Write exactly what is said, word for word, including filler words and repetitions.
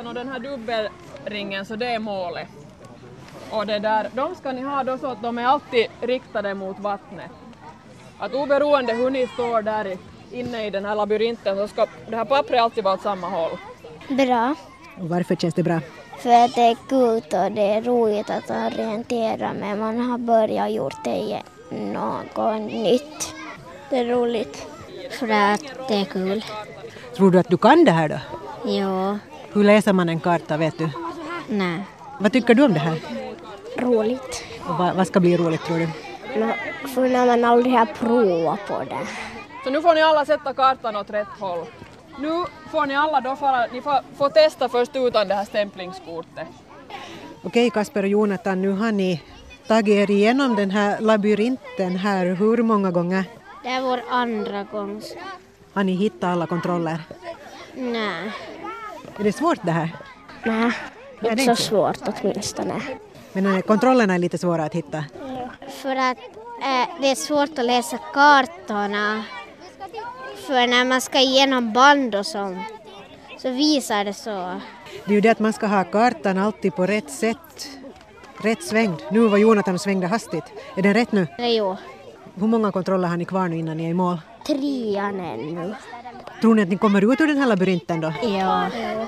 och den här dubbelringen, så det är målet. Och det där, de ska ni ha då så att de är alltid riktade mot vattnet. Att oberoende hur ni står där i, inne i den här labyrinten så ska det här pappret alltid vara åt samma håll. Bra. Och varför känns det bra? För att det är kul och det är roligt att orientera, men man har börjat gjort det något nytt. Det är roligt. För att det är kul. Tror du att du kan det här då? Ja. Hur läser man en karta, vet du? Nej. Vad tycker du om det här? Roligt. Och vad, vad ska bli roligt, tror du? För när man aldrig har provat på det. Så nu får ni alla sätta kartan åt rätt håll. Nu får ni alla då fara, ni får, får testa först utan det här stämplingskortet. Okej, Kasper och Jonathan, nu har ni tagit er igenom den här labyrinten här. Hur många gånger? Det är vår andra gång. Har ni hittat alla kontroller? Nej. Är det svårt det här? Nej, Nej, inte det är så inte. svårt åtminstone. Men äh, kontrollerna är lite svåra att hitta. För att äh, det är svårt att läsa kartorna. För när man ska igenom band och sånt så visar det så. Det är ju det att man ska ha kartan alltid på rätt sätt. Rätt svängd. Nu var Jonathan svängde hastigt. Är den rätt nu? Jo. Hur många kontroller har ni kvar nu innan ni är i mål? Trean ännu. Tror ni att ni kommer ut ur den här labyrinten då? Ja.